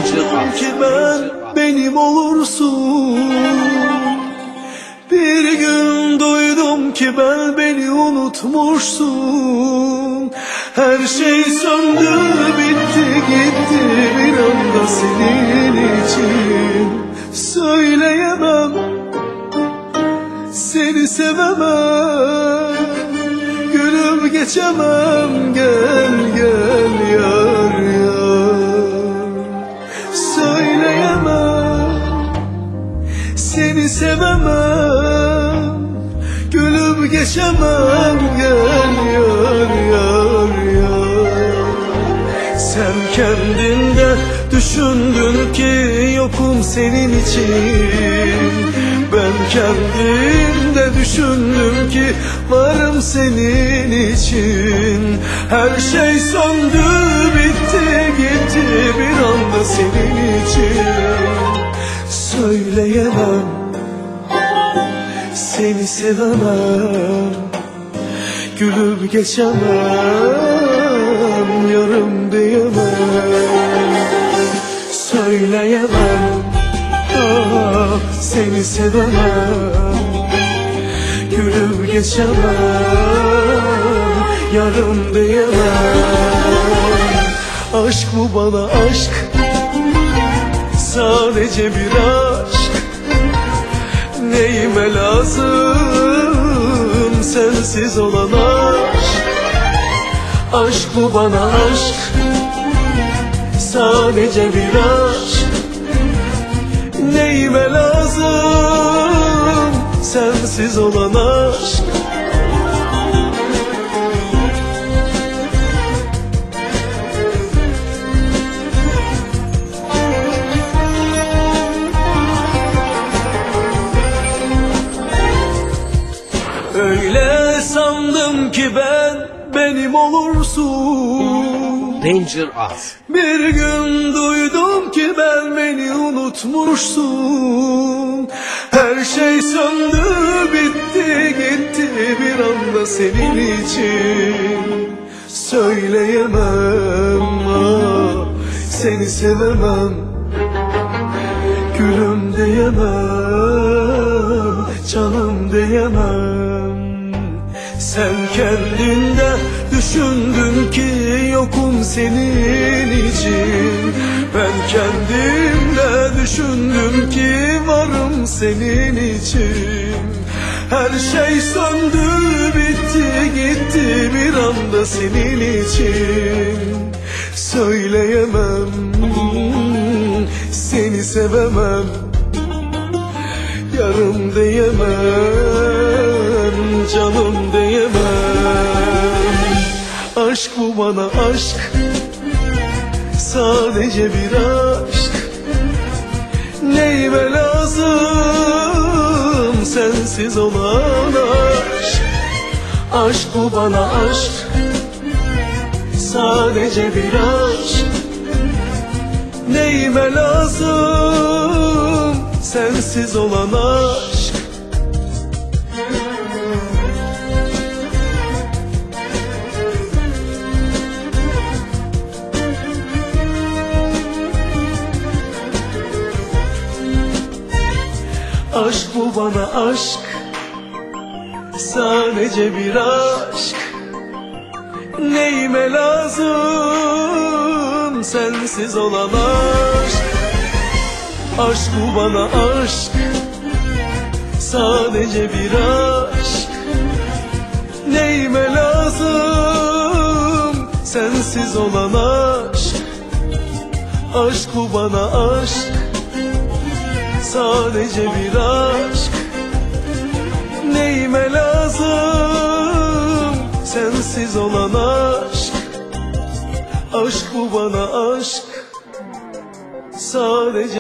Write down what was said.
ki ben benim olursun. Bir gün duydum ki beni unutmuşsun. Her şey söndü, bitti gitti bir anda senin için. Söyleyemem, seni sevemem, gülüm geçemem, gel gel yar yar. Söyleyemem, seni sevemem, gülüm geçemem, gel yar yar yar. Sen kendinde düşündün ki yokum senin için. Ben kendimde düşündüm ki varım senin için. Her şey söndü, bitti gitti bir anda senin için. Söyleyemem, seni sevemem, gülüp geçemem, yarım diyemem. Söyleyemem, seni sevemem, gülüp geçemem, yarım diyemem. Aşk bu bana aşk, sadece bir aşk. Neyime lazım sensiz olan aşk. Aşk bu bana aşk, sadece bir aşk. Neyime lazım sensiz olan aşk. Öyle sandım ki benim olursun. Danger Az. Bir gün duydum ki beni unutmuşsun. Her şey söndü, bitti gitti bir anda senin için. Söyleyemem, seni sevemem, gülüm diyemem, canım diyemem. Sen kendinde düşündün ki yokum senin için. Ben kendimde düşündüm ki varım senin için. Her şey söndü, bitti gitti bir anda senin için. Söyleyemem, seni sevemem, yarım diyemem, canım diyemem. Aşk bu bana aşk, sadece bir aşk. Neyime lazım sensiz olan aşk. Aşk bu bana aşk, sadece bir aşk. Neyime lazım sensiz olan aşk. Aşk bu bana aşk, sadece bir aşk. Neyime lazım sensiz olan aşk. Aşk bu bana aşk, sadece bir aşk. Neyime lazım sensiz olan aşk. Aşk bu bana aşk, sadece bir aşk. Neyime lazım sensiz olan aşk. Aşk bu bana aşk, sadece